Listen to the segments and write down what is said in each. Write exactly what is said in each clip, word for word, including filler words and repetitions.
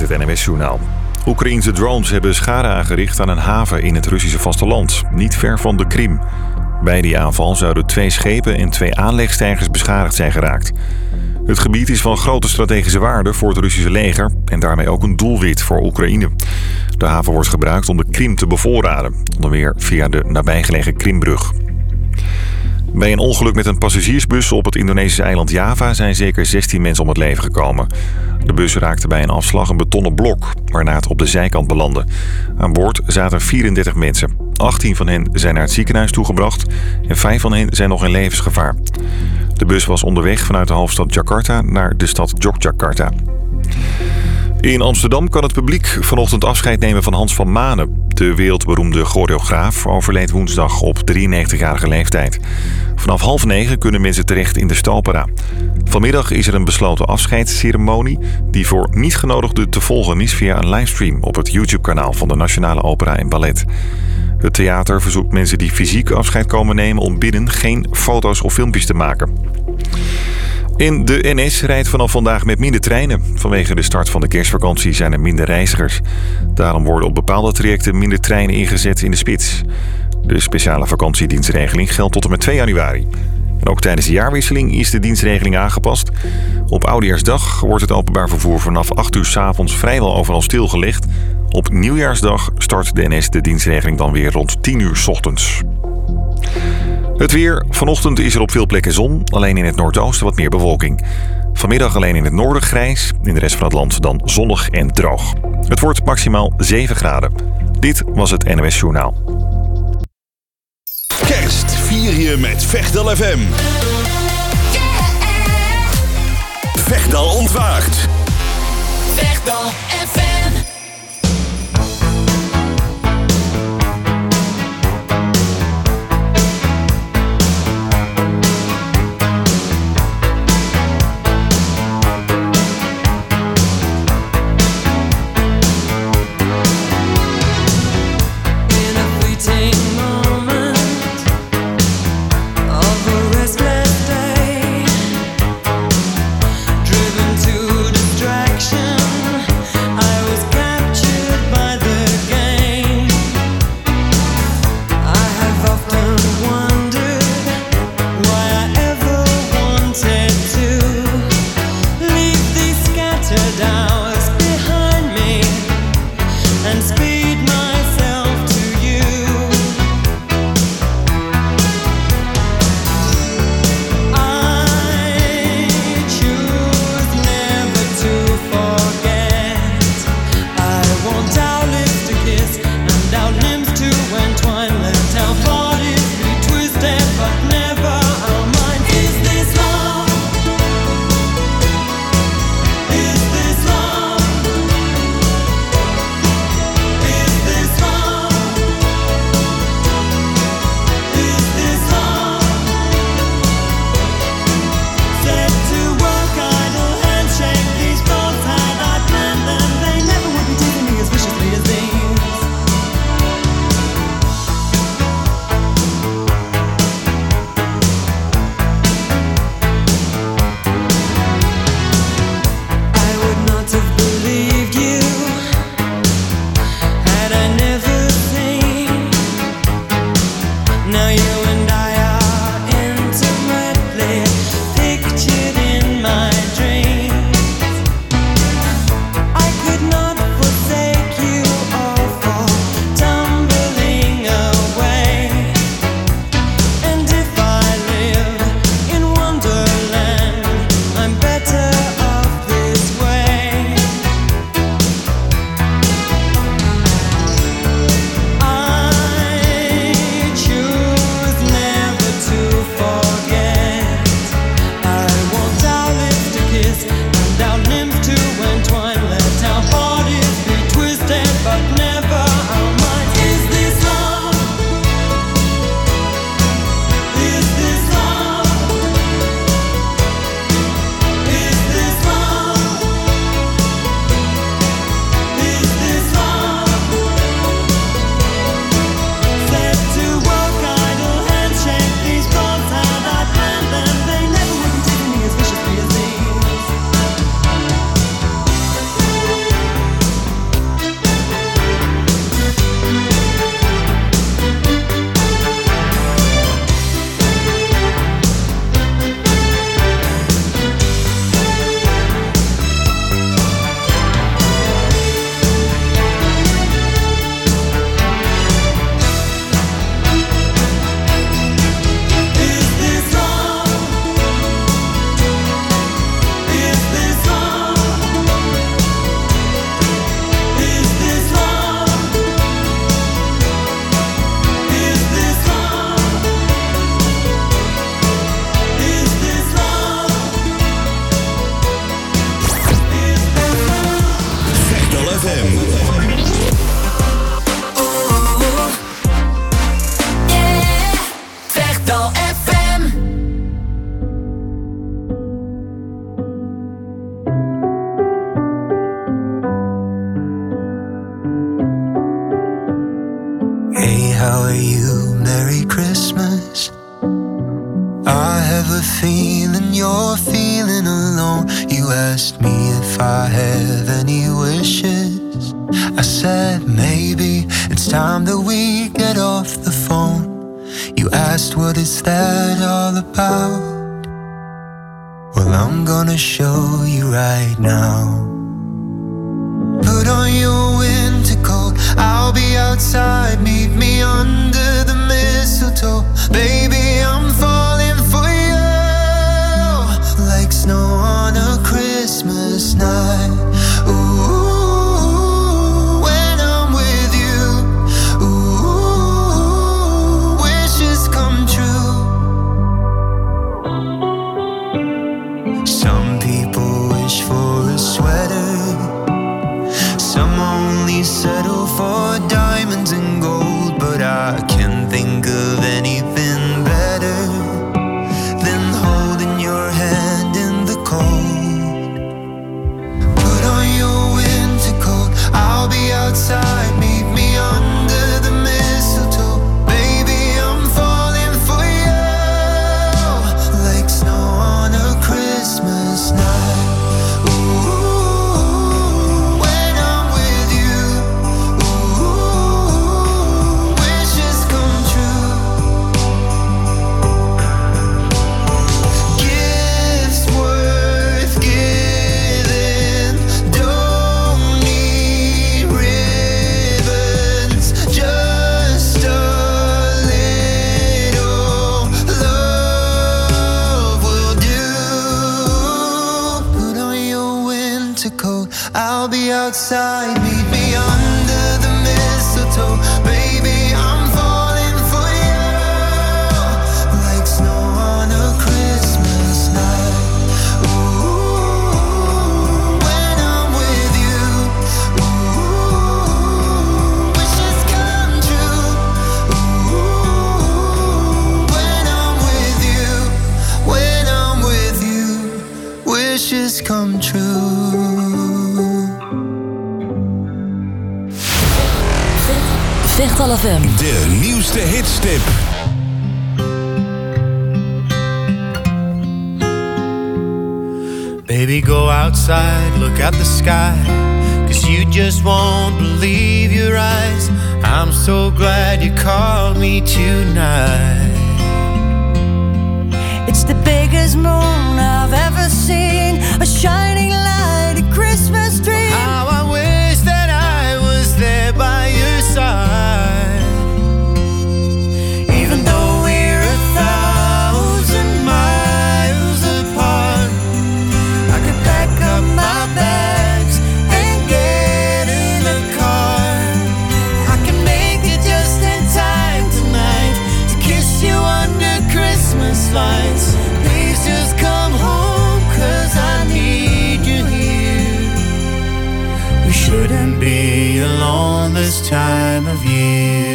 het N W S-journaal. Oekraïense drones hebben schade aangericht aan een haven in het Russische vasteland, niet ver van de Krim. Bij die aanval zouden twee schepen en twee aanlegstijgers beschadigd zijn geraakt. Het gebied is van grote strategische waarde voor het Russische leger en daarmee ook een doelwit voor Oekraïne. De haven wordt gebruikt om de Krim te bevoorraden, onder meer via de nabijgelegen Krimbrug. Bij een ongeluk met een passagiersbus op het Indonesische eiland Java zijn zeker zestien mensen om het leven gekomen. De bus raakte bij een afslag een betonnen blok, waarna het op de zijkant belandde. Aan boord zaten vierendertig mensen. achttien van hen zijn naar het ziekenhuis toegebracht en vijf van hen zijn nog in levensgevaar. De bus was onderweg vanuit de hoofdstad Jakarta naar de stad Yogyakarta. In Amsterdam kan het publiek vanochtend afscheid nemen van Hans van Manen. De wereldberoemde choreograaf overleed woensdag op drieënnegentigjarige leeftijd. Vanaf half negen kunnen mensen terecht in de Stopera. Vanmiddag is er een besloten afscheidsceremonie die voor niet-genodigden te volgen is via een livestream op het YouTube-kanaal van de Nationale Opera en Ballet. Het theater verzoekt mensen die fysiek afscheid komen nemen om binnen geen foto's of filmpjes te maken. En de N S rijdt vanaf vandaag met minder treinen. Vanwege de start van de kerstvakantie zijn er minder reizigers. Daarom worden op bepaalde trajecten minder treinen ingezet in de spits. De speciale vakantiedienstregeling geldt tot en met twee januari. En ook tijdens de jaarwisseling is de dienstregeling aangepast. Op Oudejaarsdag wordt het openbaar vervoer vanaf acht uur 's avonds vrijwel overal stilgelegd. Op Nieuwjaarsdag start de N S de dienstregeling dan weer rond tien uur 's ochtends. Het weer. Vanochtend is er op veel plekken zon. Alleen in het noordoosten wat meer bewolking. Vanmiddag alleen in het noorden grijs. In de rest van het land dan zonnig en droog. Het wordt maximaal zeven graden. Dit was het N W S Journaal. Kerst vier je met Vechtal F M. Vechtal ontwaakt. Vechtal F M. Driven to distraction, I Merry Christmas. I have a feeling you're feeling alone. You asked me if I have any wishes. I said maybe it's time that we get off the phone. You asked what is that all about? Well, I'm gonna show you right now. Put on your winter coat, I'll be outside, meet me under the mistletoe. Baby, I'm falling for you, like snow on a Christmas night. Ooh, when I'm with you, ooh, wishes come true. Some people wish for a sweater, some only settle for diamonds and gold, but I can't think of anything better than holding your hand in the cold. Put on your winter coat, I'll be outside, meet me under the mistletoe. Baby, I'm falling for you, like snow on a Christmas night. I'll be outside, meet me under the mistletoe. Baby, I'm falling for you, like snow on a Christmas night. Ooh, when I'm with you, ooh, wishes come true. Ooh, when I'm with you, when I'm with you, wishes come true. Vechtal F M. De nieuwste hitstip. Baby, go outside, look at the sky, 'cause you just won't believe your eyes. I'm so glad you called me tonight. It's the biggest moon I've ever seen, a shining light, a Christmas dream. How I wish that I was there by your side. Even though we're a thousand miles apart, I could pack up my bags and get in a car. I can make it just in time tonight to kiss you under Christmas lights. Please just come home, 'cause I need you here. We shouldn't be alone this time of year.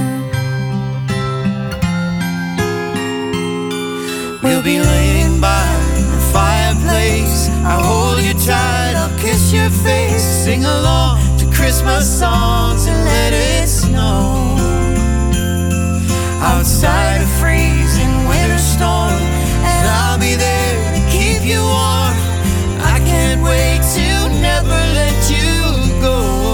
We'll be laying by the fireplace. I'll hold you tight, I'll kiss your face. Sing along to Christmas songs and let it snow. Outside a freezing winter storm, and I'll be there to keep you warm. I can't wait to never let you go.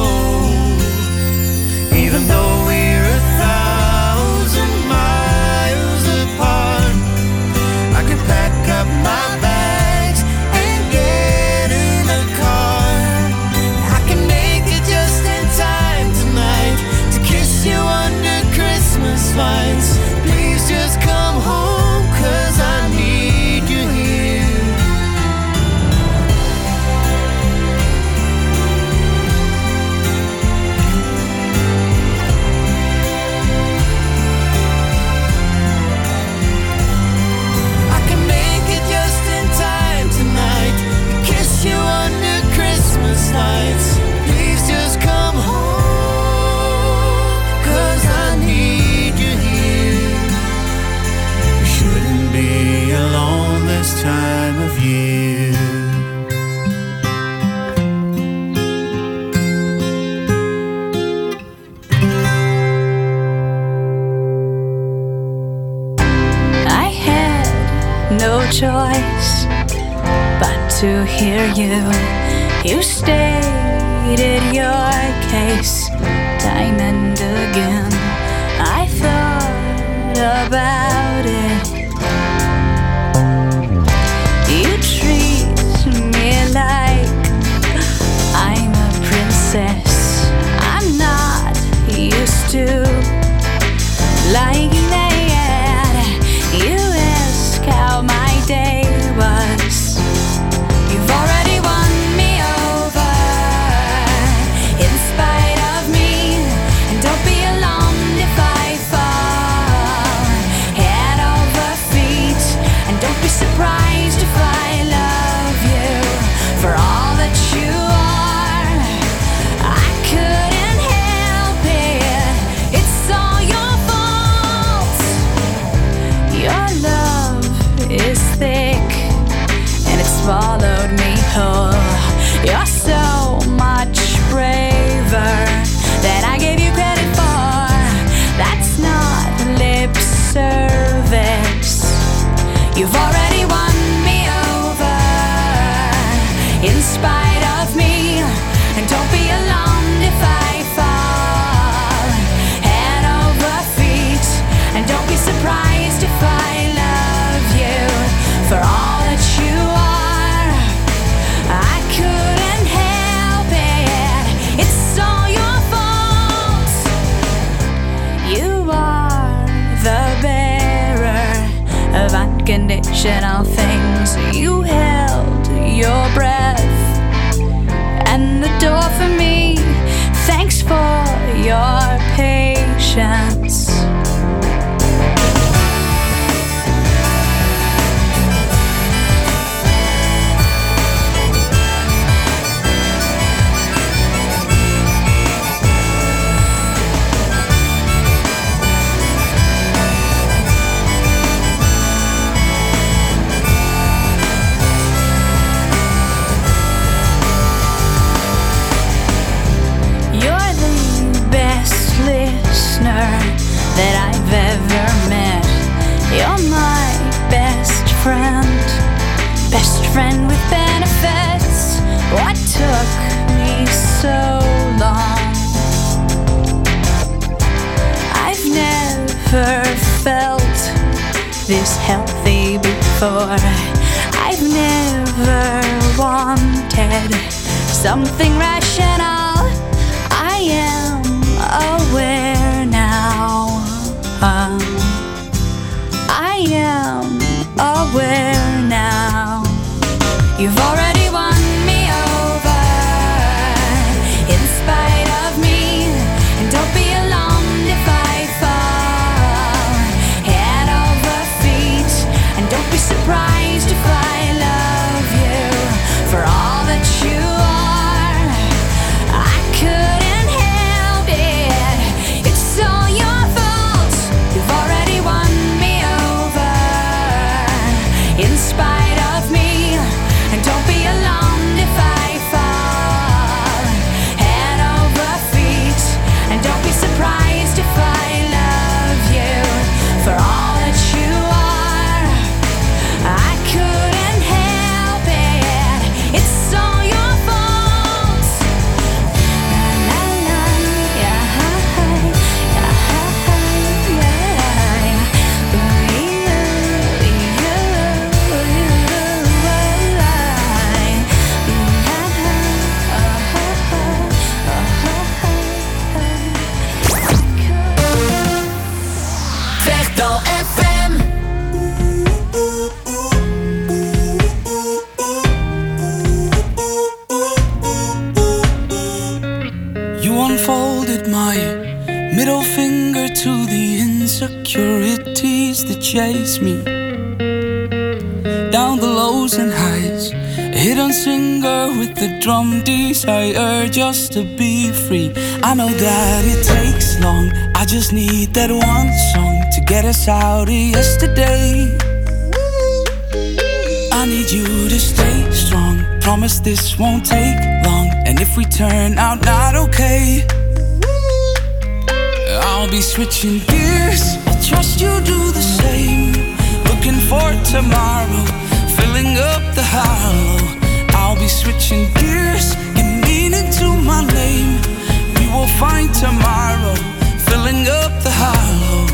Even though we're a thousand miles apart, I can pack up my bags and get in a car. I can make it just in time tonight to kiss you under Christmas lights. Please just come to hear you. You stated your case time and again. I thought about it. You treat me like I'm a princess. I'm not used to like that. You ask how my day was. You've already won me over in spite of me. And don't be alarmed if I fall head over feet. And don't be surprised if I love you for all that you are. I couldn't help it. It's all your fault. Your love is thick and it swallowed me whole. You're so much braver than I gave you credit for. That's not lip service. You've already won me over in spite of me. And don't be alarmed if I fall head over feet. And don't be surprised if I love you for all that you are. I couldn't help it. It's all your fault. You are the bearer of unconditional things. You held your breath and the door for me. Thanks for your patience. You're the best listener that I've ever met. You're my best friend, best friend with benefits. What took me so long? I've never felt this healthy before. I've never wanted something rational. I am aware now. Um, I am aware now. You've already won me over in spite of me. And don't be alarmed if I fall head over feet. And don't be surprised if I love you for all that you are. I couldn't help it. It's all your fault. You've already won me over in spite of me. And don't be alarmed if I fall head over feet. And don't be surprised if I love you for all that you are. I couldn't help it. It's all your fault. La, la, yeah, yeah, Vechtal F M. You unfolded my middle finger to the insecurities that chase me. Down the lows and highs, a hidden singer with the drum desire just to be free. I know that it takes long, I just need that one song to get us out of yesterday. I need you to stay strong, promise this won't take long. And if we turn out not okay, I'll be switching gears. I trust you do the same. Looking for tomorrow, filling up the hollow. be switching gears, give meaning to my name. We will find tomorrow, filling up the hollow.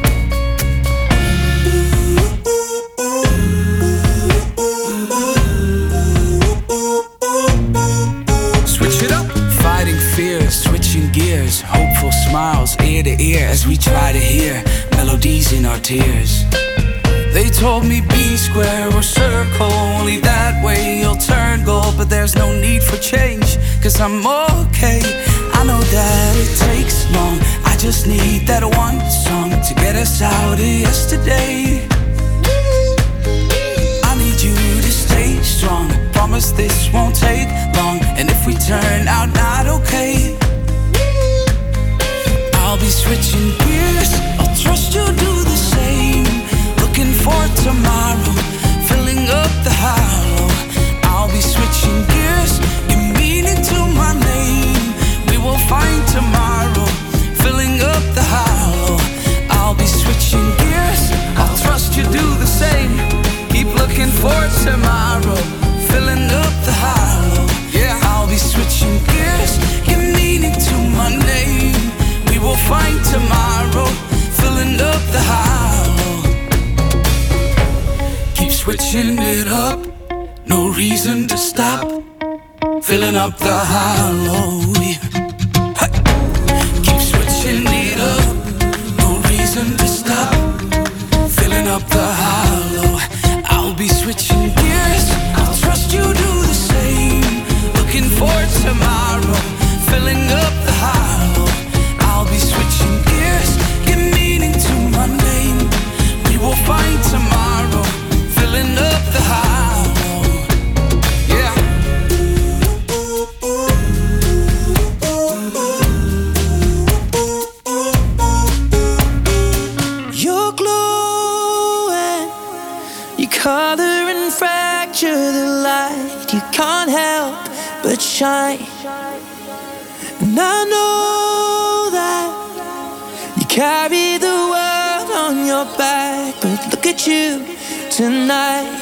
Switch it up. Fighting fears, switching gears, hopeful smiles ear to ear as we try to hear melodies in our tears. They told me be square or circle, only that way you'll turn gold. But there's no need for change, cause I'm okay. I know that it takes long, I just need that one song to get us out of yesterday. I need you to stay strong, promise this won't take long. And if we turn out not okay, I'll be switching gears, I'll trust you'll do the same. Looking for tomorrow, filling up the hollow. I'll be switching gears, give meaning to my name. We will find tomorrow, filling up the hollow. I'll be switching gears, I'll trust you do the same. Keep looking for tomorrow, filling up the hollow. Yeah, I'll be switching gears, give meaning to my name. We will find tomorrow, filling up the hollow. Keep switching it up, no reason to stop, filling up the hollow. Hey. Keep switching it up, no reason to stop, filling up the hollow. I'll be switching gears, I'll trust you do the same. Looking for tomorrow, filling up the hollow. I'll be switching gears, give meaning to my name. We will find tomorrow, filling up the hollow. Yeah. You're glowing, you color and fracture the light. You can't help but shine. And I know that you carry the world on your back, but look at you tonight.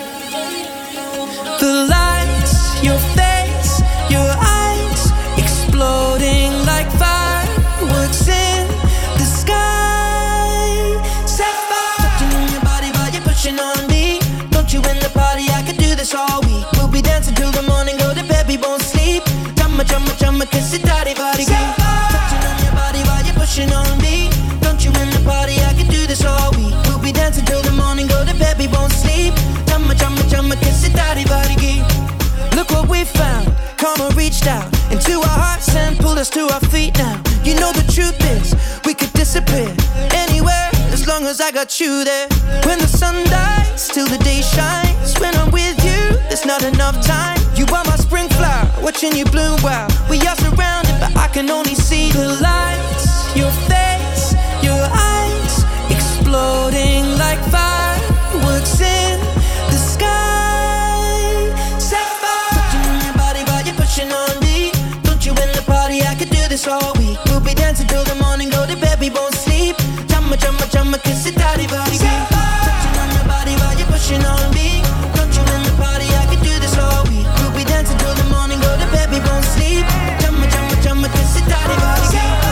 The lights, your face, your eyes, exploding like fireworks in the sky. Sapphire, touching on your body while you're pushing on me. Don't you in the party? I could do this all week. We'll be dancing till the morning, go to bed, we won't sleep. Chumma, chumma, chumma, kiss it, daddy, body, touching on your body while you're pushing on me. Don't you in the party? I could do this all week. We'll be dancing till the morning, go to bed, we won't sleep. Chumma, chumma, chumma, kiss it, daddy, body, look what we found. Karma reached out into our hearts and pulled us to our feet now. You know the truth is, we could disappear anywhere as long as I got you there. When the sun dies, till the day shines. When I'm with you, there's not enough time. You are my spring flower, watching you bloom wild. We are surrounded, but I can only see the lights. Your face, your eyes, exploding like fireworks in the sky. Sapphire, touching on your body while you're pushing on me. Don't you in the party? I could do this all week. We'll be dancing till the morning, go to bed, we won't sleep. Chumma, chumma, chumma, kiss it, daddy, body, touching on your body while you're pushing on me. Don't you in the party? I could do this all week. We'll be dancing till the morning, go to bed, we won't sleep. Chumma, chumma, chumma, kiss it, daddy, body,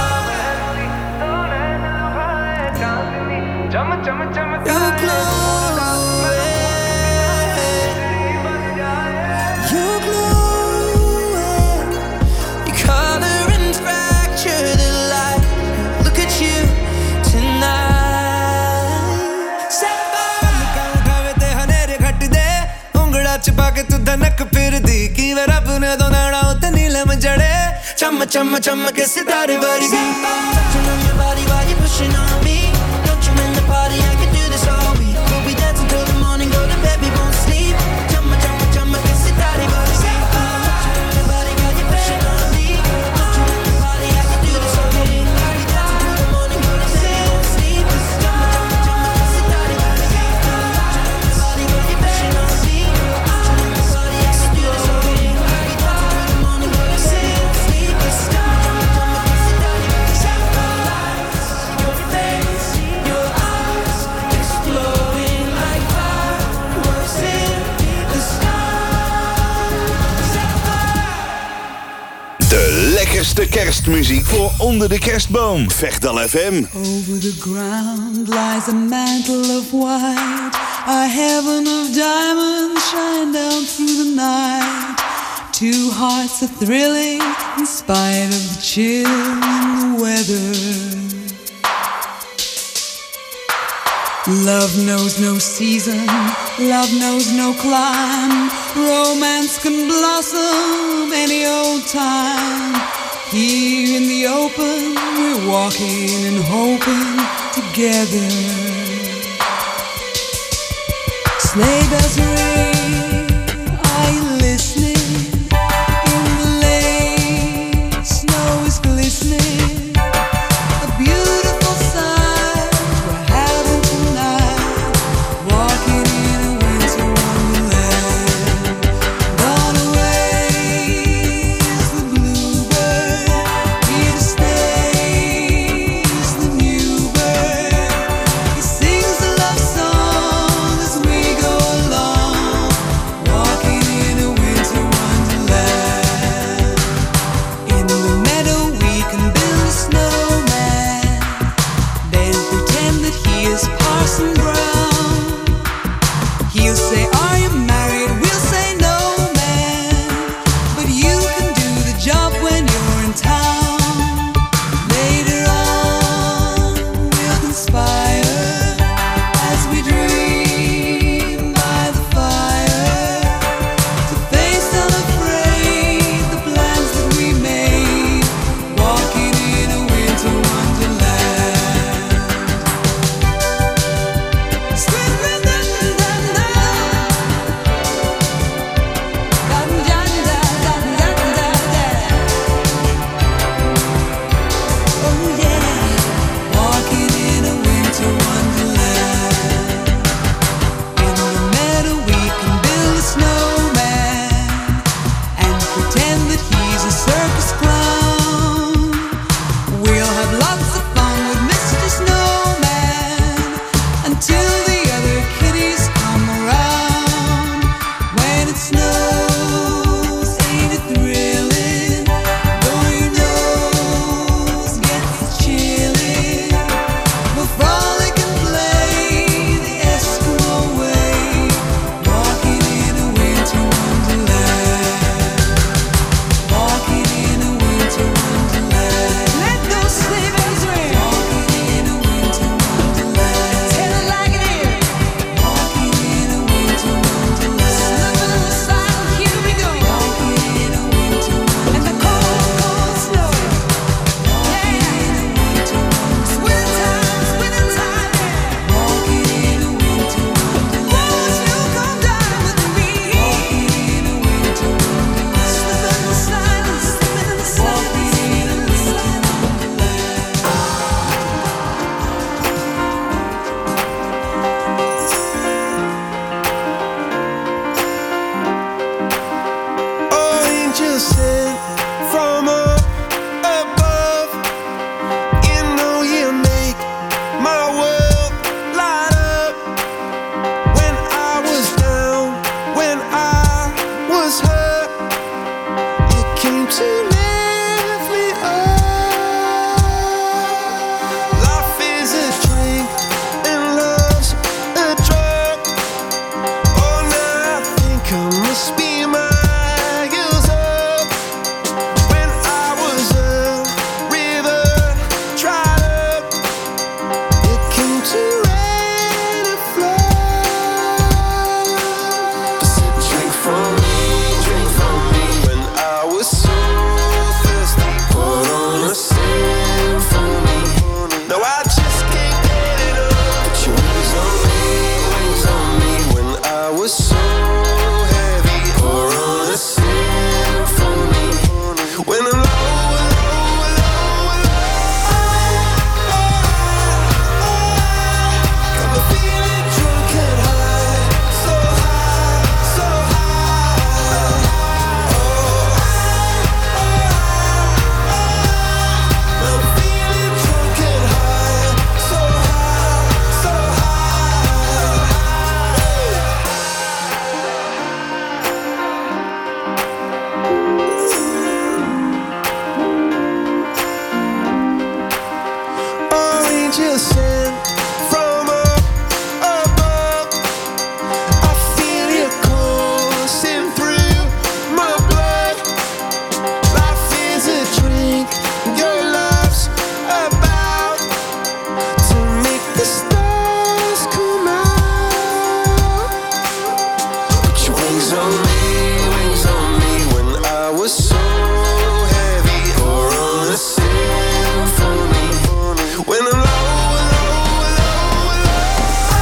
you're glowing, you're glowing. You color and fracture the light. Look at you tonight. Sapphire, te hanere ghat de ungla chupa ke tu dhanak firdi ki ve rab ne do nana utte neelam jade. Chumma, chumma, chumma, kiss it, daddy, body, touching on your body while you're pushing on me. Don't you in the party? I can do this all week. We'll be dancing till the morning, go to bed, we won't sleep. Chumma, chumma, chumma, kiss it, daddy, body, touching on your body while you're pushing on me. Don't you in the party? I can do this all week. We'll be dancing till the morning, go to bed, we won't sleep. Chumma, chumma, chumma, kiss it, daddy, body, touching on your body while you're pushing on me. Don't you in the party? I can do this all week. We'll be dancing till the morning, go to bed, we won't sleep. Chumma, chumma, chumma, kiss it, daddy, body, your face. lekkerste kerstmuziek voor onder de kerstboom. Vechtal F M. Over the ground lies a mantle of white. A heaven of diamonds shine down through the night. Two hearts are thrilling in spite of the chill in the weather. Love knows no season, love knows no clime. Romance can blossom any old time. Here in the open, we're walking and hoping together. Sleigh bells ring, are you listening? In the lane, snow is glistening. A beautiful sight we're having tonight. Walking in a winter wonderland. Gone away is the bluebird. Here to stay is the new bird. He sings a love song as we go along. Walking in a winter wonderland. In the meadow we can build think your love's about to make the stars come out. Put your wings on me, wings on me when I was so heavy. Or on a symphony when I'm low, low, low, low.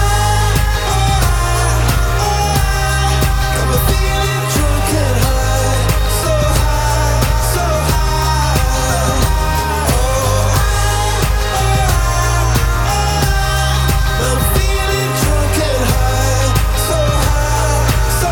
Got me feeling drunk and high, so high, so high. I'm feeling drunk and high, so high, so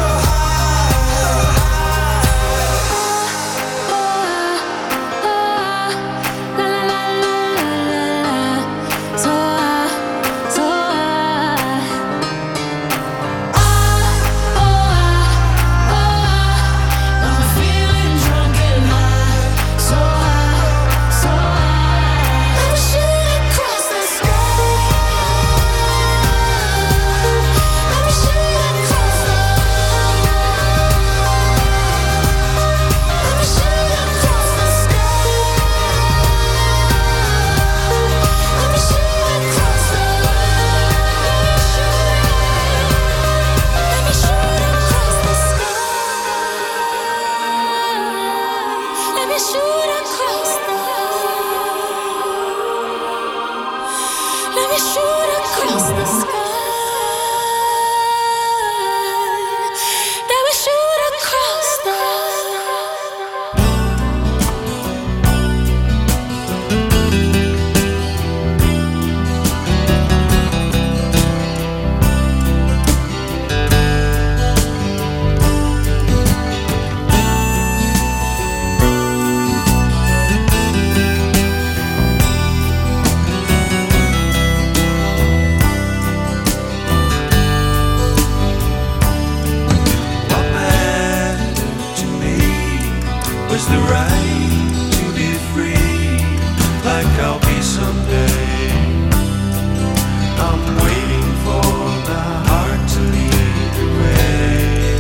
was the right to be free, like I'll be someday. I'm waiting for the heart to lead the way.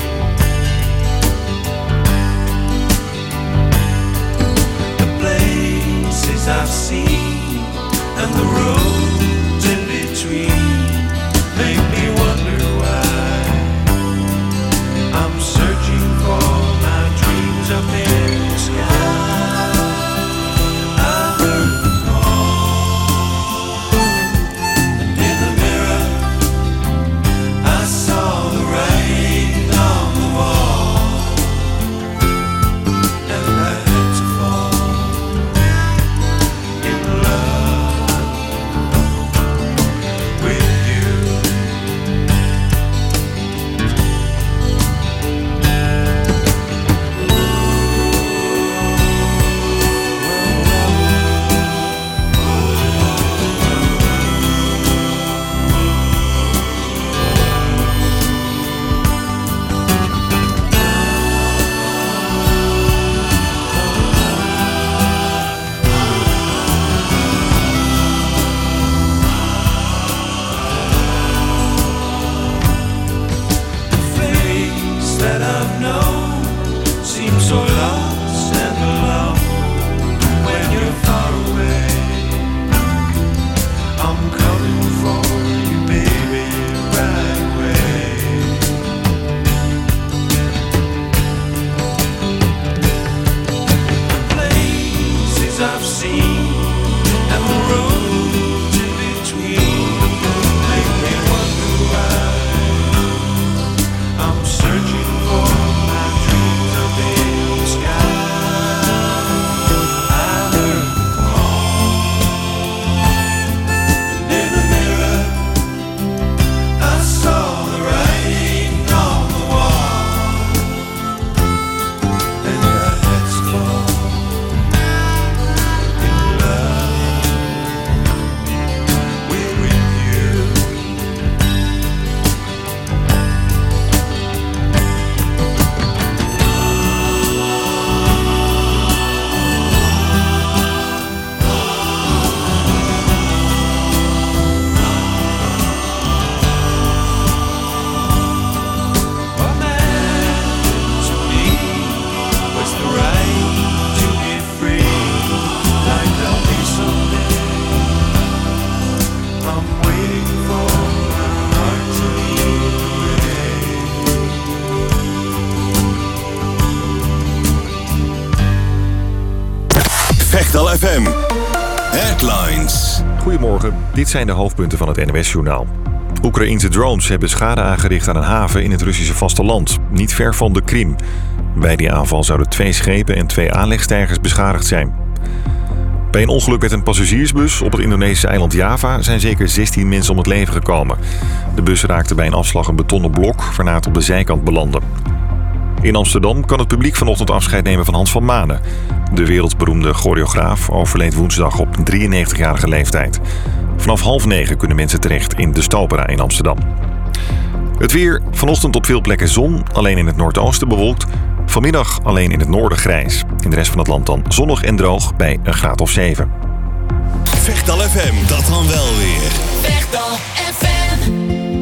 The places I've seen and the roads in between make me wonder why I'm searching for my dreams up in the sky. I heard the call, and in the mirror I saw the writing on the wall, and I had to fall in love with you. The face that I've known seems so lost and alone when you're far away. I'm coming for you, baby, right away. The places I've seen and the roads in between make me wonder why I'm searching for my dreams up in the sky. I heard the call, and in the mirror I saw the writing on the wall, and I had to fall in love Vechtal F M. Headlines. Goedemorgen, dit zijn de hoofdpunten van het N O S-journaal. Oekraïense drones hebben schade aangericht aan een haven in het Russische vasteland, niet ver van de Krim. Bij die aanval zouden twee schepen en twee aanlegstijgers beschadigd zijn. Bij een ongeluk met een passagiersbus op het Indonesische eiland Java zijn zeker zestien mensen om het leven gekomen. De bus raakte bij een afslag een betonnen blok, waarna het op de zijkant belandde. In Amsterdam kan het publiek vanochtend afscheid nemen van Hans van Manen. De wereldberoemde choreograaf overleed woensdag op drieënnegentigjarige leeftijd. Vanaf half negen kunnen mensen terecht in de Stopera in Amsterdam. Het weer, vanochtend op veel plekken zon, alleen in het noordoosten bewolkt. Vanmiddag alleen in het noorden grijs. In de rest van het land dan zonnig en droog bij een graad of zeven. Vechtal F M, dat dan wel weer. Vechtal F M.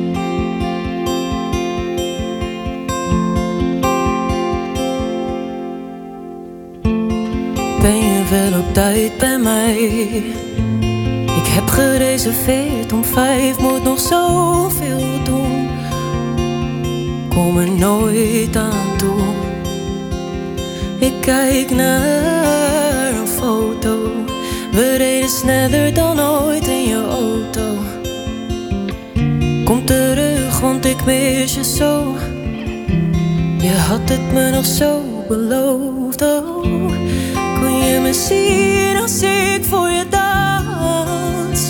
Ben je wel op tijd bij mij? Ik heb gereserveerd om vijf, moet nog zoveel doen. Kom er nooit aan toe. Ik kijk naar een foto. We reden sneller dan ooit in je auto. Kom terug, want ik mis je zo. Je had het me nog zo beloofd, oh. Kun je me zien als ik voor je dans?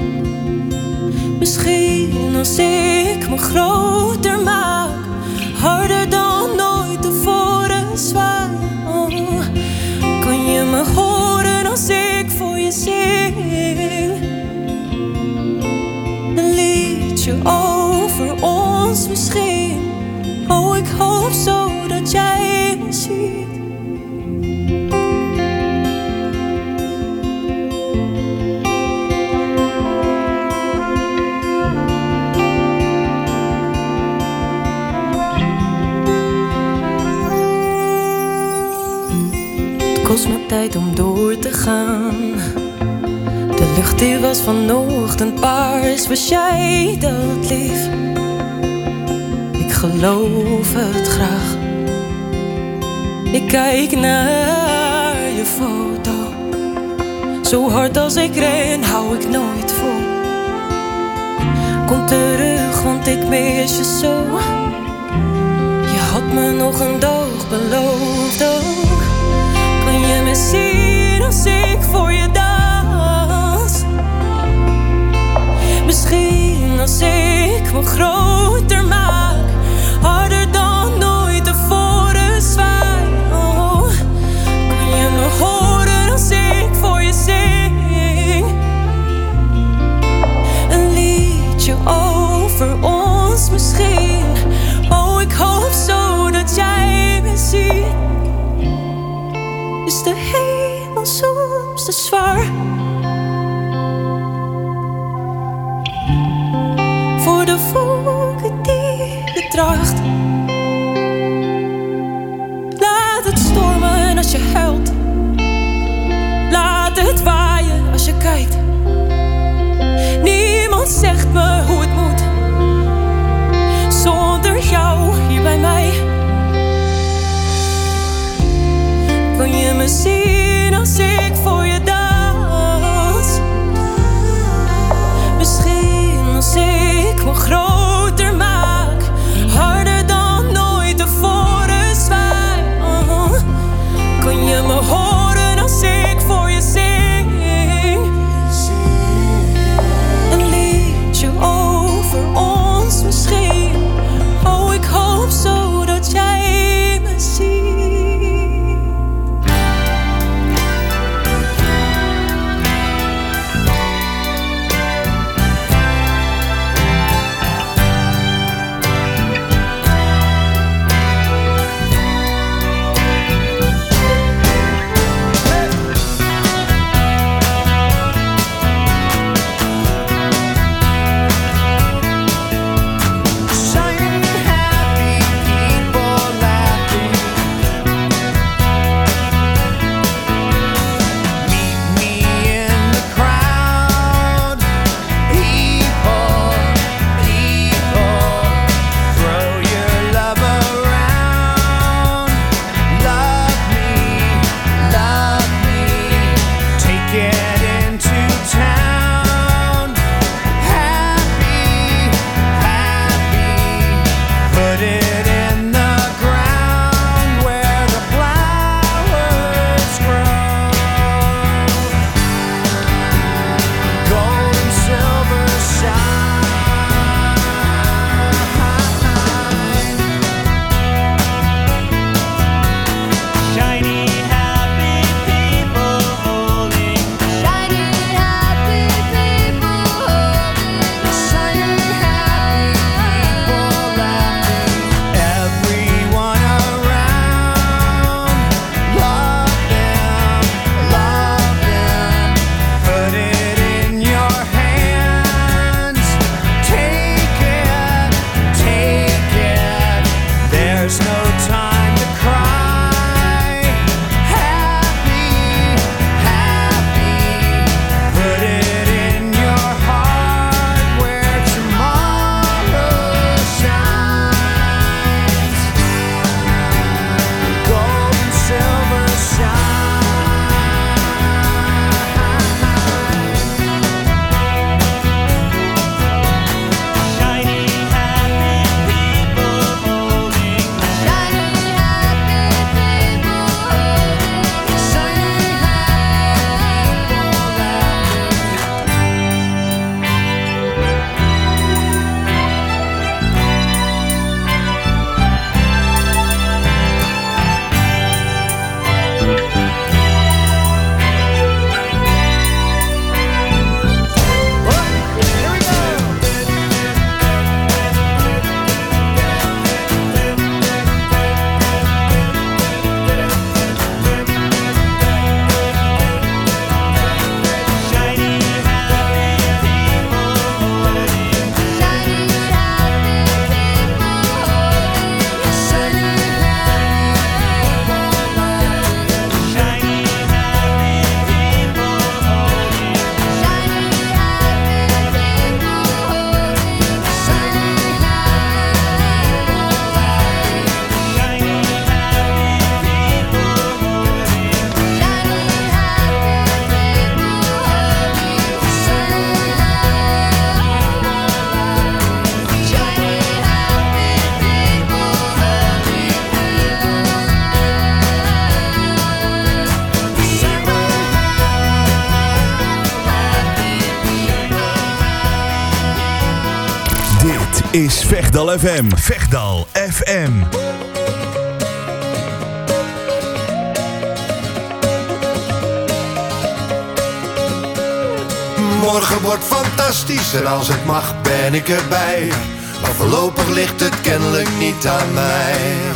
Misschien als ik me groter maak, harder dan nooit tevoren zwaai. Oh. Kun je me horen als ik voor je zing? Een liedje over ons misschien. Oh, ik hoop zo dat jij me ziet. Het kost me tijd om door te gaan. De lucht die was vanochtend paars. Was jij dat lief? Ik geloof het graag. Ik kijk naar je foto. Zo hard als ik ren, hou ik nooit vol. Kom terug, want ik mis je zo. Je had me nog een dag beloofd ook. Kun je me zien als ik voor je dans? Misschien als ik me groter maak, harder dan nooit tevoren zwaai. Oh, kun je me horen als ik voor je zing? Een liedje over ons misschien. Oh, ik hoop zo dat jij me ziet. Is de hemel soms te zwaar? Voor de wolken die je draagt. Laat het stormen als je huilt. Laat het waaien als je kijkt. Niemand zegt me hoe het moet. Zonder jou hier bij mij. Kun je me zien als ik voor je dans? Misschien als ik me groter maak, harder dan nooit tevoren zwaai. Oh, kun je me horen als ik voor je zing? Een liedje over ons misschien. Oh, ik hoop zo dat jij me ziet. is Vegdal F M. Vegdal F M. Morgen wordt fantastisch en als het mag ben ik erbij. Maar voorlopig ligt het kennelijk niet aan mij.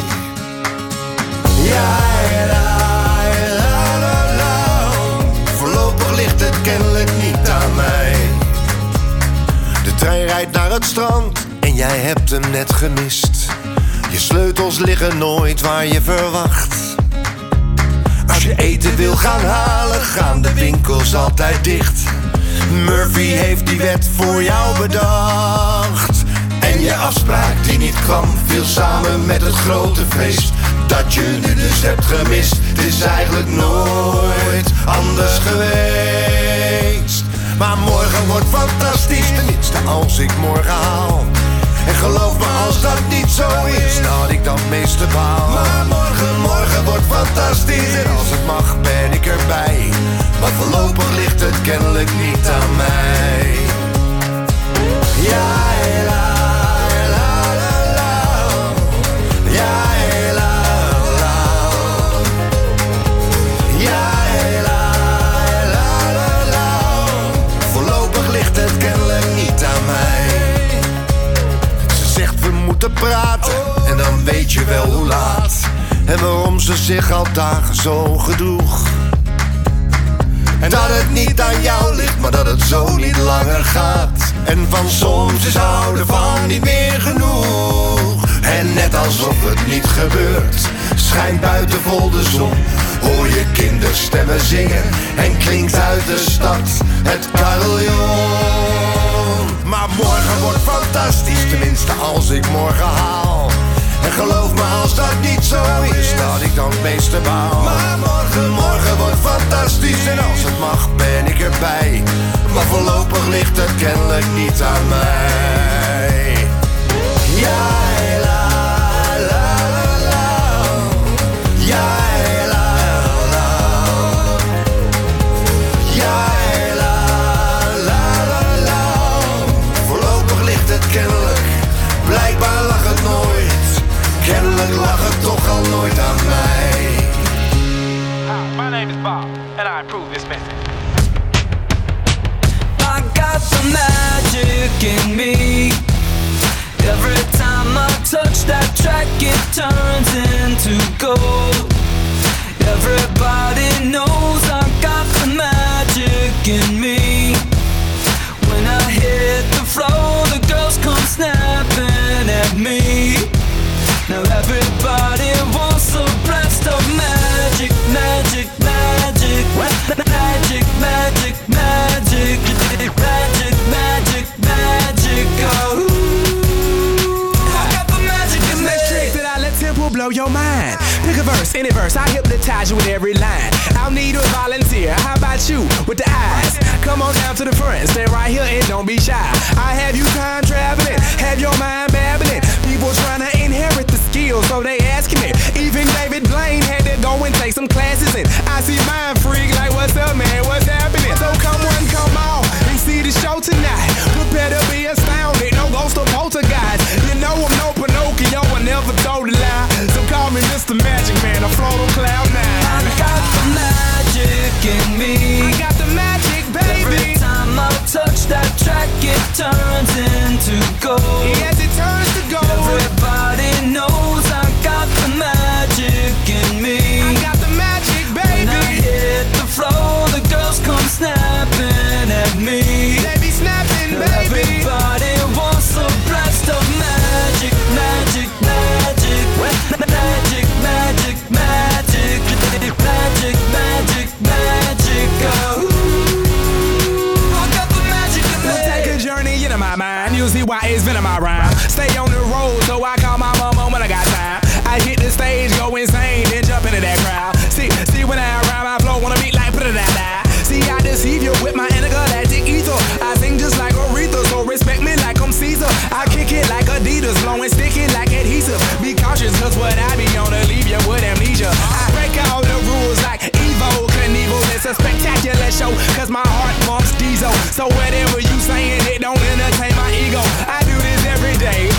Ja, la, la, la, la. Voorlopig ligt het kennelijk niet aan mij. De trein rijdt naar het strand en jij hebt hem net gemist. Je sleutels liggen nooit waar je verwacht. Als je eten wil gaan halen, gaan de winkels altijd dicht. Murphy heeft die wet voor jou bedacht. En je afspraak die niet kwam, viel samen met het grote feest dat je nu dus hebt gemist. Het is eigenlijk nooit anders geweest. Maar morgen wordt fantastisch, tenminste als ik morgen haal. En geloof me, als dat niet zo is, dan had ik dan meeste baal. Maar morgen, morgen wordt fantastisch en als het mag ben ik erbij. Maar voorlopig ligt het kennelijk niet aan mij. Ja, la, la, la, la. Ja, la, la. Ja, la, la, la, la. Voorlopig ligt het kennelijk niet aan mij. Ze zegt we moeten praten en dan weet je wel hoe laat. En waarom ze zich al dagen zo gedroeg. En dat het niet aan jou ligt, maar dat het zo niet langer gaat. En van soms is houden van niet meer genoeg. En net alsof het niet gebeurt, schijnt buiten vol de zon. Hoor je kinderstemmen zingen en klinkt uit de stad het carillon. Maar morgen wordt fantastisch, tenminste als ik morgen haal. En geloof me, als dat niet zo is, dat ik dan het meeste baal. Maar morgen, morgen wordt fantastisch en als het mag ben ik erbij. Maar voorlopig ligt het kennelijk niet aan mij. Ja, la, la, la, la. Ja, la, la. Ja, la, la, la, la. Voorlopig ligt het kennelijk, blijkbaar lag het nooit. Kennelijk lag het toch al nooit aan mij. Hi, my name is Bob, and I approve this message. I got the magic in me. Every time I touch that track, it turns into gold. Everybody knows I got the magic in me. When I hit the floor, the girls come snapping at me. Now everybody wants a blast of magic, magic, magic, magic, magic, magic, magic, magic, magic, oh. I got the magic in me. Next trick that I let Temple blow your mind. Pick a verse, any verse, I hypnotize you with every line. I'll need a volunteer, how about you with the eyes? Come on down to the front, stay right here and don't be shy. I have you time traveling, have your mind babbling. People trying to inherit the skills, so they asking it. Even David Blaine had to go and take some classes in. I see mind freak like, what's up, man? What's happening? So come on, come on and see the show tonight. Prepare to be astounded, no ghost or poltergeist. You know I'm no Pinocchio, I never told a lie. So call me Mister Magic Man, I float on cloud nine. I got the magic in me. I got the magic, baby. Every time I touch that track, it turns into gold. Yes, it turns to gold. Everybody knows I got the magic in me. I got the magic, baby. When I hit the floor, the girls come snapping at me. They be snapping, baby. Everybody wants a blast of magic, magic, magic, magic, magic, magic, magic, magic, magic, oh. I got the magic in me. Take a journey into my mind. You'll see why it's been in my rhyme. Stay on the road, so I call my mama when I got time. I hit the stage, go insane, then jump into that crowd. See, see when I rhyme, I flow on a beat like da-da-da. See, I deceive you with my intergalactic ether. I sing just like Aretha, so respect me like I'm Caesar. I kick it like Adidas, blowing sticky like adhesive. Be cautious, cause what I be on to leave you with amnesia. I break all the rules like Evo Knievel. It's a spectacular show, cause my heart pumps diesel. So whatever you saying, it don't entertain my ego. I do this every day,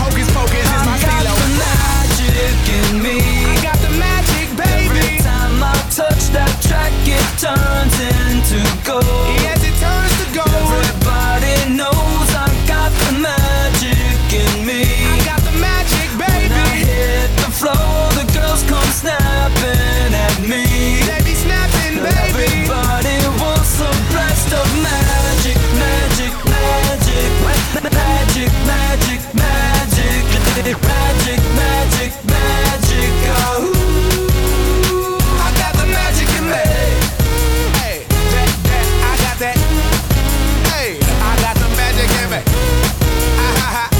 in me. I got the magic, baby. Every time I touch that track, it turns into gold. Yes, it turns to gold. Everybody knows I got the magic in me. I got the magic, baby. When I hit the floor, the girls come snapping at me. They be snapping, baby. Everybody wants a blast of magic, magic, magic, ma- magic, magic, magic, magic, magic, magic. Oh, I got the magic in me. Hey, that, that, I got that. Hey, I got the magic in me. Ah, ha, ha.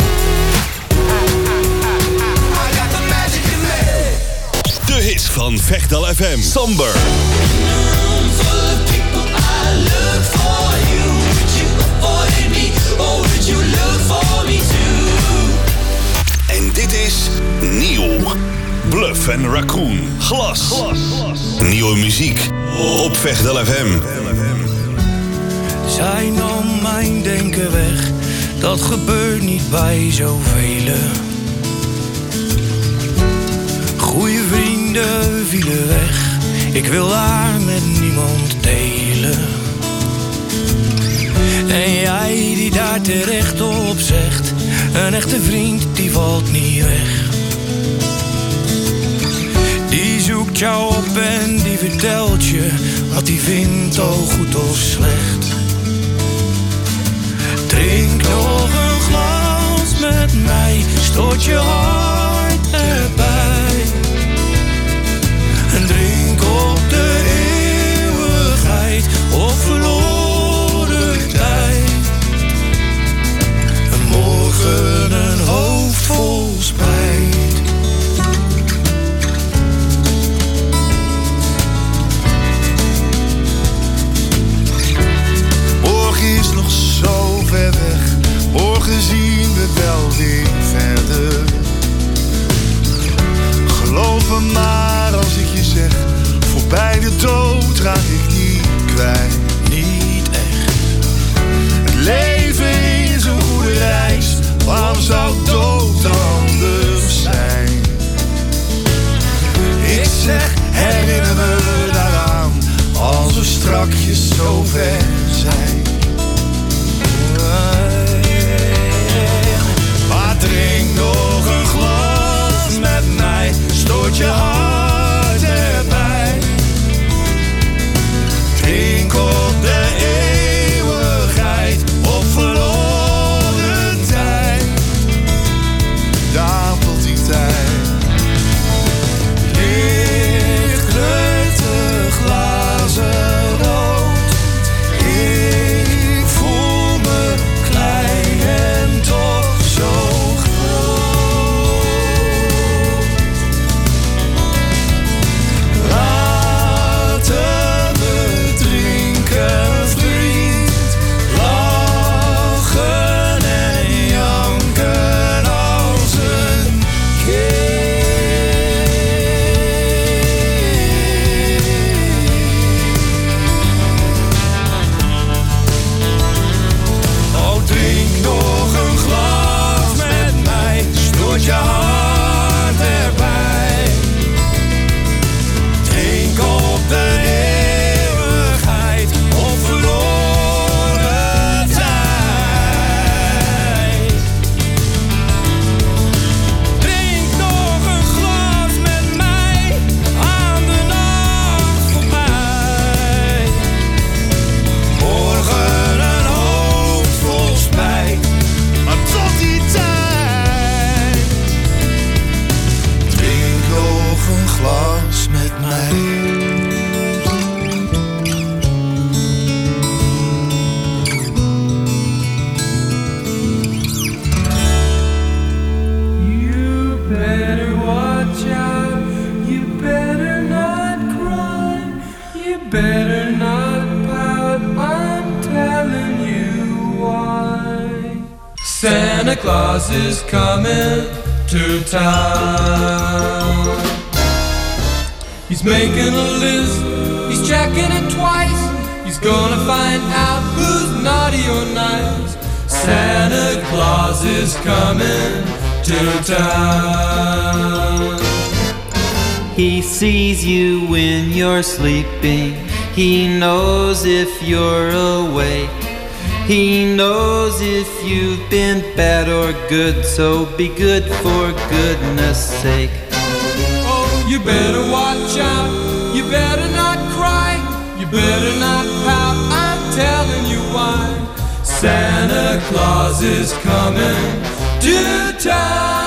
I got the magic in me. De hits van Vechtal F M. Somber. En dit is nieuw. Bluff en Raccoon. Glas. Glas. Nieuwe muziek op Vechtal F M. Zij nam mijn denken weg, dat gebeurt niet bij zoveel. Goeie vrienden vielen weg, ik wil haar met niemand delen. En jij die daar terecht op zegt, een echte vriend die valt niet weg. Die zoekt jou op en die vertelt je wat hij vindt, al goed of slecht. Drink nog een glas met mij, stoot je hart erbij. En drink op de eeuwigheid, of verloren tijd. En morgen een hoofd vol spijt. Morgen is nog zo ver weg, morgen zien we wel weer verder. Geloof me maar als ik je zeg, voorbij de dood raak ik niet kwijt. Niet echt. Het leven is een goede reis, waarom zou dood anders zijn? Ik zeg, herinner me daaraan, als we strakjes zo ver zijn. Maar drink nog een glas met mij, stoot je hart erbij. Drink op de eeuwigheid, op verloren tijd. Daar tot die tijd. Licht kleurt de glazen rood. Ik voel me klein en toch zo groot. Laten we drinken, vriend. Lachen en janken als een kind. Oh, drink nog een glas met mij, stoot je hart erbij. Drink op de eeuwigheid, op verloren tijd. Drink nog een glas met mij, aan de nacht voorbij. Morgen een hoofd vol spijt, maar tot die tijd. Drink nog een glas met mij. You better watch out. You better not cry. You better not pout. I'm telling you why. Santa Claus is coming to town. He's making a list. He's checking it twice. He's gonna find out who's naughty or nice. Santa Claus is coming to town. He sees you when you're sleeping. He knows if you're awake. He knows if you've been bad or good, so be good for goodness sake. Oh, you better watch out, you better not cry, you better not pout, I'm telling you why. Santa Claus is coming to town.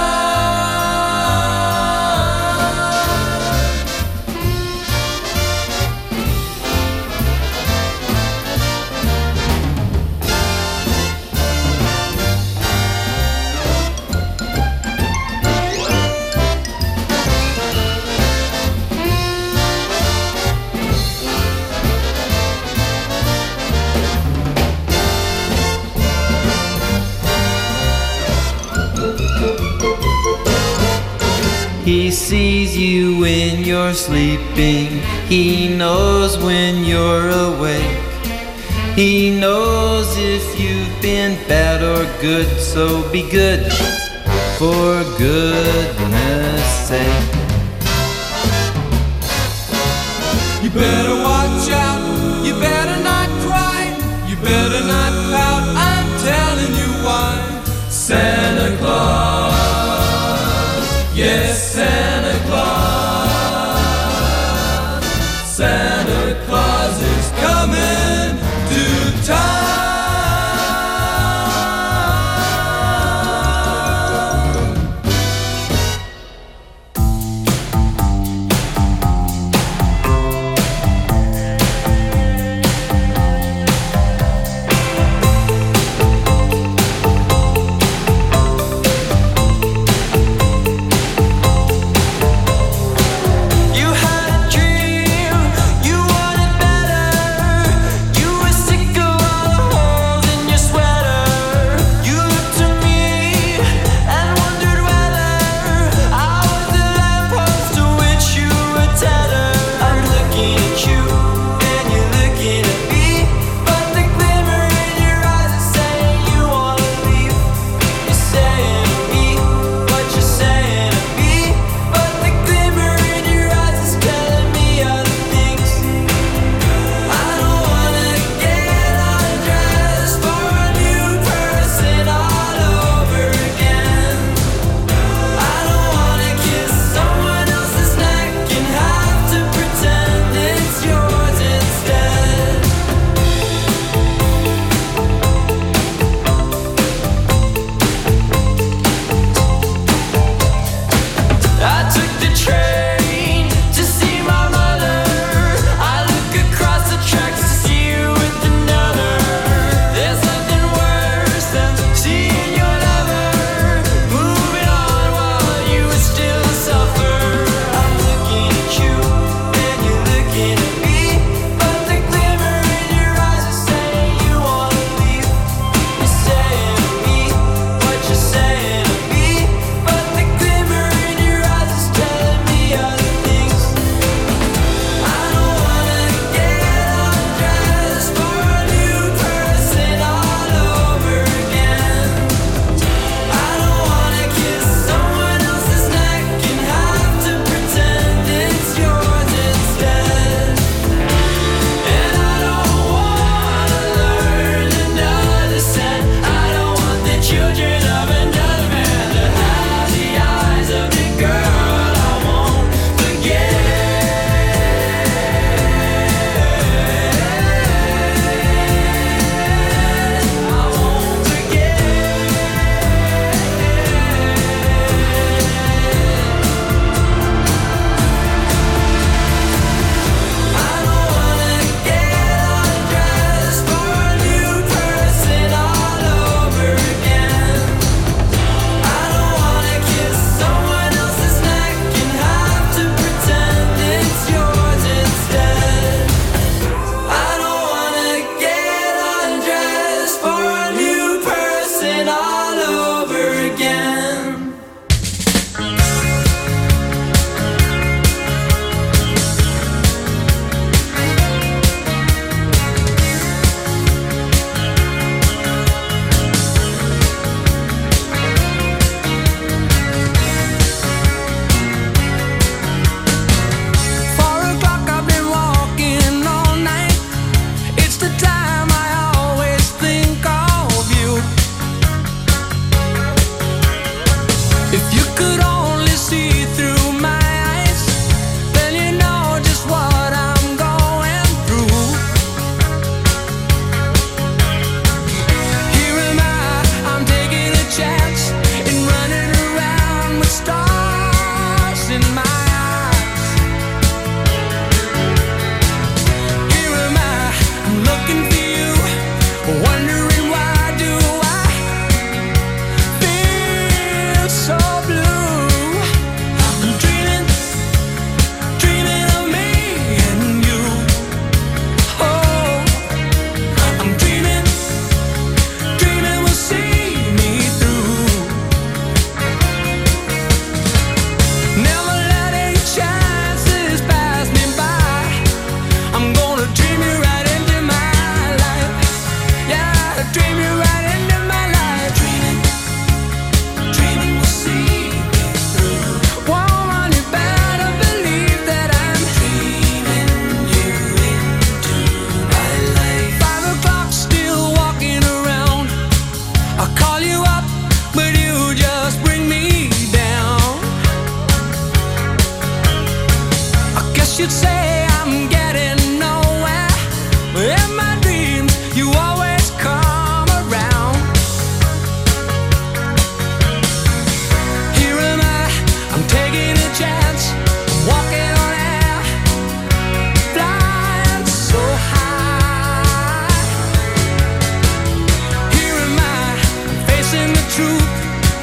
He sees you when you're sleeping. He knows when you're awake. He knows if you've been bad or good, so be good for goodness sake. You better watch out, you better not cry, you better not pout, I'm telling you why. Santa Claus, yes, Santa Claus. Santa Claus is coming to town.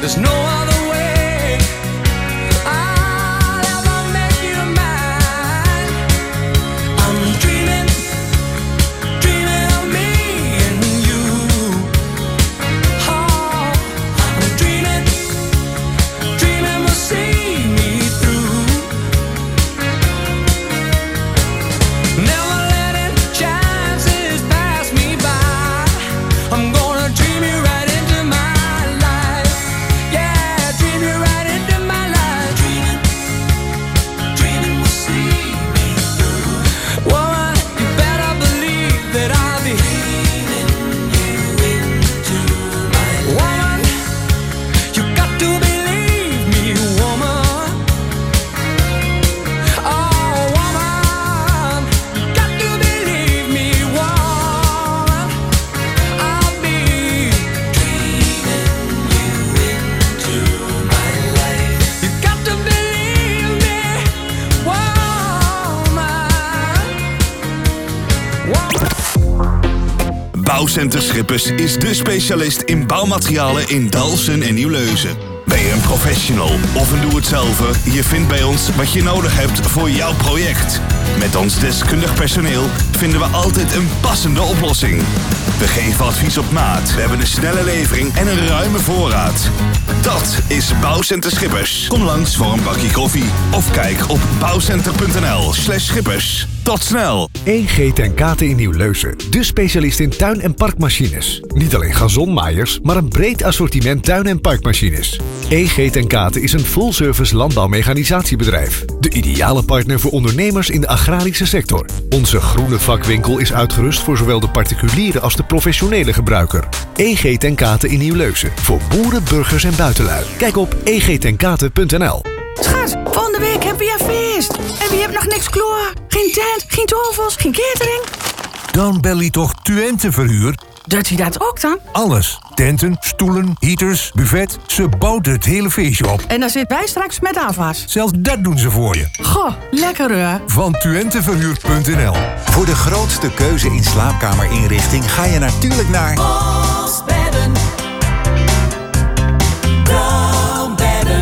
There's no other way I'll ever make you mine. I'm dreaming, dreaming of me and you. Oh, I'm dreaming, dreaming will see me through. Never letting chances pass me by. I'm gonna dream you right into my life. Yeah, dream you right into my life. Dreaming, dreaming will see me through. Woman, you better believe that I'll be dreaming you into my life. Woman, you got to believe me, woman. Oh, woman, you got to believe me, woman. I'll be dreaming you into my life. You got to believe me, woman. Woman. Bouwcenter Schippers is de specialist in bouwmaterialen in Dalfsen en Nieuw-Leuzen. Ben je een professional of een doe-het-zelver? Je vindt bij ons wat je nodig hebt voor jouw project. Met ons deskundig personeel vinden we altijd een passende oplossing. We geven advies op maat. We hebben een snelle levering en een ruime voorraad. Dat is Bouwcenter Schippers. Kom langs voor een bakje koffie of kijk op bouwcenter.nl slash schippers. Tot snel! E G ten Kate in Nieuw-Leuzen, de specialist in tuin- en parkmachines. Niet alleen gazonmaaiers, maar een breed assortiment tuin- en parkmachines. E G ten Kate is een full-service landbouwmechanisatiebedrijf. De ideale partner voor ondernemers in de agrarische sector. Onze groene vakwinkel is uitgerust voor zowel de particuliere als de professionele gebruiker. E G ten Kate in Nieuw-Leuzen, voor boeren, burgers en buitenlui. Kijk op e g ten kate punt n l. Schat, volgende week hebben we weer feest. En we hebben nog niks klaar. Geen tent, geen tafels, geen catering. Dan bel je toch Twente Verhuur? Doet hij dat ook dan? Alles. Tenten, stoelen, heaters, buffet. Ze bouwt het hele feestje op. En dan zit wij straks met afwas. Zelfs dat doen ze voor je. Goh, lekker hoor. Van twente verhuur punt n l. Voor de grootste keuze in slaapkamerinrichting ga je natuurlijk naar Bosbedden. Droombedden.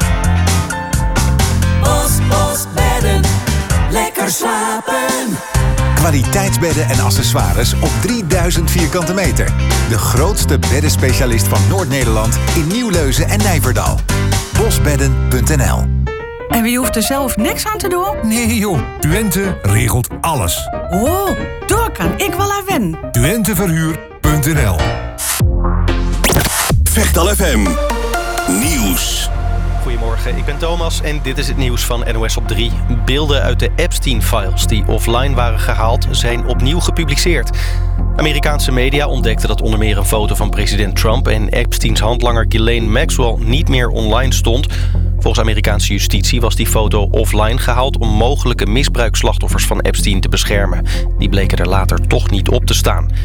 Bos, Bosbedden. Lekker slapen. kwaliteitsbedden en accessoires op drieduizend vierkante meter. De grootste beddenspecialist van Noord-Nederland in Nieuw-Leuzen en Nijverdal. bosbedden punt n l. En wie hoeft er zelf niks aan te doen? Nee joh, Twente regelt alles. Oh, daar kan ik wel aan wennen. twente verhuur punt n l. Vechtal F M. Nieuws. Goedemorgen, ik ben Thomas en dit is het nieuws van N O S op drie. Beelden uit de Epstein-files die offline waren gehaald zijn opnieuw gepubliceerd. Amerikaanse media ontdekten dat onder meer een foto van president Trump en Epsteins handlanger Ghislaine Maxwell niet meer online stond. Volgens Amerikaanse justitie was die foto offline gehaald om mogelijke misbruiksslachtoffers van Epstein te beschermen. Die bleken er later toch niet op te staan.